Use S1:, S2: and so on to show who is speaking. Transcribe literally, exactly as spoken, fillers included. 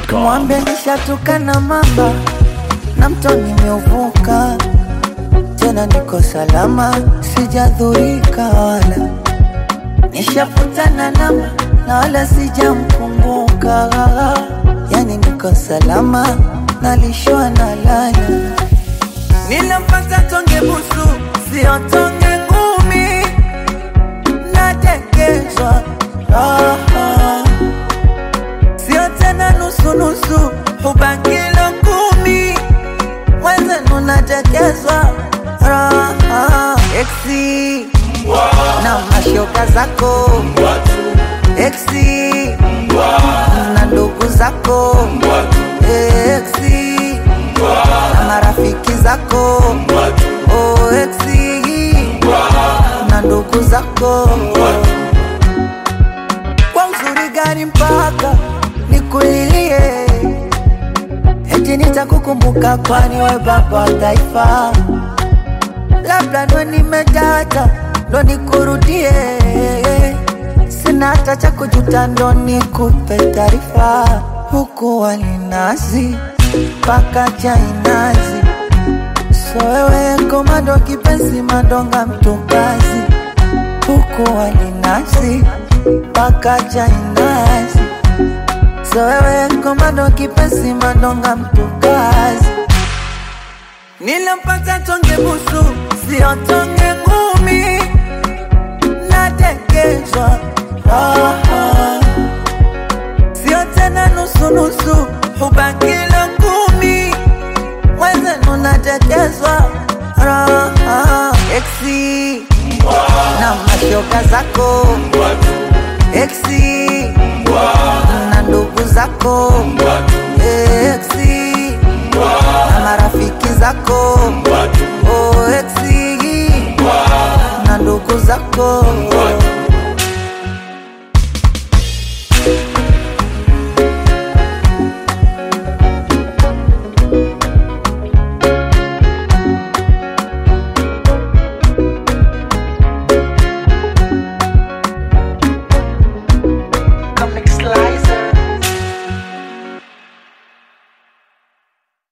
S1: dot com.
S2: Mwambie nishatoka na mamba na mto nimeuvuka, tena niko salama, sijadhurika wala nishafutana namba na wala sijamkumbuka. Yani niko salama, nalishwa na lala. Ninampata tonge busu, sio tonge ngumi, natekezwa raha, sio tena nusu nusu, hubakilo kumi, wenzenu natekezwa raha. Exi na mashoka zako Exi na ndugu zako Exi na marafiki zako oh, Exi na ndugu zako. Kwa uzuri gani mpaka nikulilie, eti nitakukumbuka kwani we baba wa taifa. Labda ndo nimedata ndo nikurudie, sina hata cha kujuta ndo nikupe taarifa. Huku walinazi paka chainazi, so wewe komando kipenzi madonga mtukazi. Huku walinazi paka chainazi, so wewe komando kipenzi madonga mtukazi. Nilimpata tonge busu, sio tonge ngumi, natekezwa raha, sio tena nusu nusu, hubakilo kumi, wenzenu natekezwa raha. Exi na mashoka zako Exi na ndugu zako Exi na marafiki zako oh, Exi na ndugu zako.